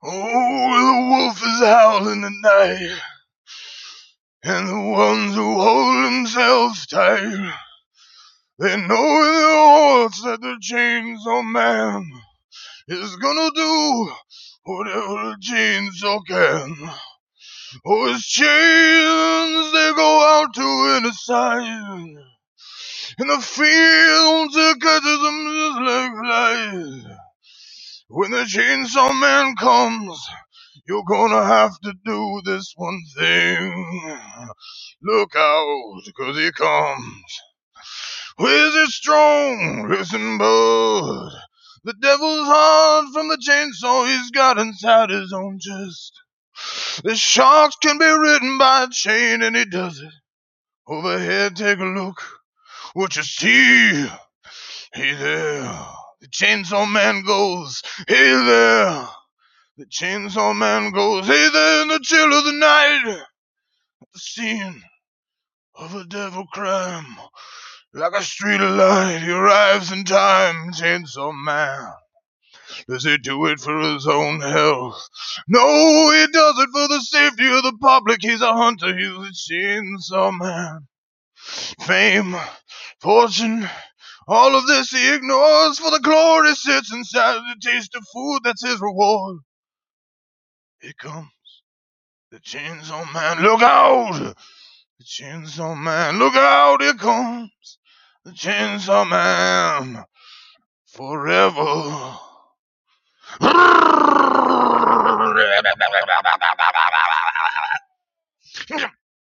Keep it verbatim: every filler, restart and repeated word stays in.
Oh, the wolf is howling at night, and the ones who hold themselves tight, they know in their hearts that the chainsaw man is gonna do whatever the chainsaw can. Oh, his chains, they go out to any side. In the fields, it catches them just like flies. When the chainsaw man comes, you're gonna have to do this one thing. Look out, 'cause he comes. With his strong, listen, bud. The devil's heart from the chainsaw he's got inside his own chest. The sharks can be ridden by a chain, and he does it. Overhead, take a look. What you see? Hey there. The chainsaw man goes. Hey there. The chainsaw man goes. Hey there in the chill of the night. At the scene of a devil crime. Like a street of light, he arrives in time. Chainsaw man. Does he do it for his own health? No, he does it for the safety of the public. He's a hunter. He's a chainsaw man. Fame, fortune, all of this he ignores, for the glory sits inside the taste of food. That's his reward. Here comes the chainsaw man. Look out! The chainsaw man. Look out! Here comes the chainsaw man. Forever.